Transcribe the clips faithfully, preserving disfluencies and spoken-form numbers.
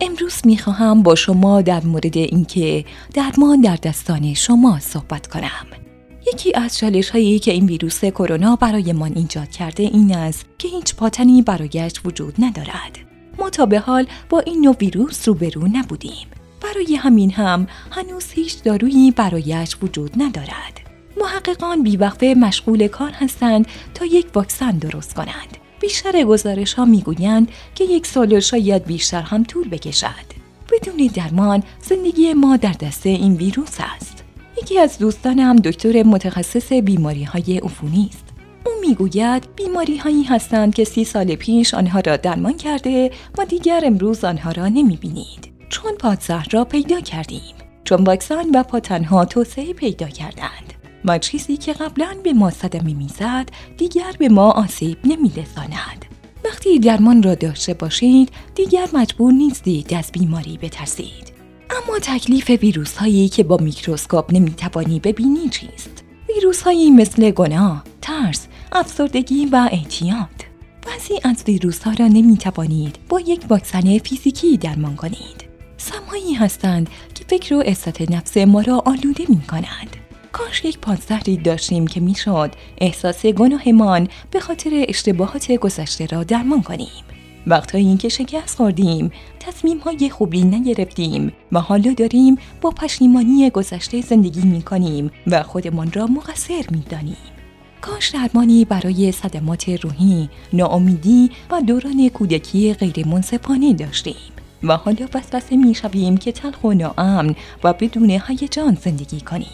امروز میخواهم با شما در مورد اینکه درمان در دستان شما صحبت کنم. یکی از چالش‌هایی که این ویروس کرونا برایمان ایجاد کرده این است که هیچ پاتنی برایش وجود ندارد. ما تا به حال با این نوع ویروس روبرو نبودیم. برای همین هم هنوز هیچ دارویی برایش وجود ندارد. محققان بی‌وقفه مشغول کار هستند تا یک واکسن درست کنند. بیشتر گزارش‌ها می‌گویند که یک سال شاید بیشتر هم طول بکشد. بدون درمان زندگی ما در دست این ویروس است. یکی از دوستانم دکتر متخصص بیماری‌های عفونی است. او می‌گوید بیماری‌هایی هستند که سی سال پیش آنها را درمان کرده و دیگر امروز آنها را نمی‌بینید. چون پادزهر را پیدا کردیم. چون واکسن و پاتن‌ها توسعه پیدا کردند. و چیزی که قبلاً به ما صدمه می‌زد دیگر به ما آسیب نمی‌رساند. وقتی درمان را داشته باشید دیگر مجبور نیستید از بیماری بترسید. اما تکلیف ویروس‌هایی که با میکروسکوپ نمی‌توانی ببینی چیست؟ ویروس‌هایی مثل گناه، ترس، افسردگی و اعتیاد. بعضی از ویروس‌ها را نمی‌توانید با یک واکسن فیزیکی درمان کنید. سم‌هایی هستند که فکر و عزت نفس ما را آلوده می‌کنند. کاش یک پادزهری داشتیم که میشد احساس گناهمان به خاطر اشتباهات گذشته را درمان کنیم. وقتایی که شکست خوردیم، تصمیم‌های خوبی نگرفتیم و حالا داریم با پشیمانی گذشته زندگی می‌کنیم و خودمان را مقصر می‌دانیم. کاش درمانی برای صدمات روحی، ناامیدی و دوران کودکی غیر منصفانه داشتیم و حالا وسوسه می‌شویم که تلخ و ناامن و بدون هیجان زندگی کنیم.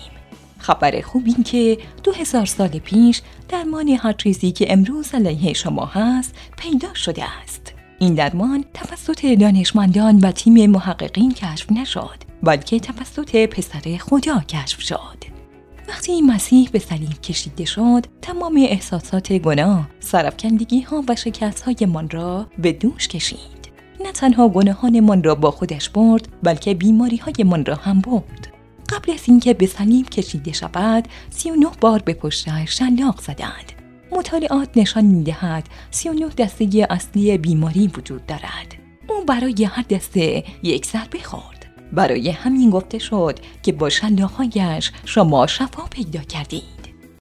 خبر خوب این که دو هزار سال پیش درمان هر چیزی که امروز علیه شما هست پیدا شده است. این درمان توسط دانشمندان و تیم محققین کشف نشد، بلکه توسط پسر خدا کشف شد. وقتی مسیح به صلیب کشیده شد، تمام احساسات گناه، سرافکندگی ها و شکست های من را به دوش کشید. نه تنها گناهان من را با خودش برد، بلکه بیماری های من را هم برد. قبل از اینکه به صلیب کشیده شود، سی و نه بار به پشتش شلاق زدند. مطالعات نشان می‌دهد سی و نه دسته اصلی بیماری وجود دارد. او برای هر دسته یک ضربه خورد. برای همین گفته شد که با شلاق‌هایش شما شفا پیدا کردید.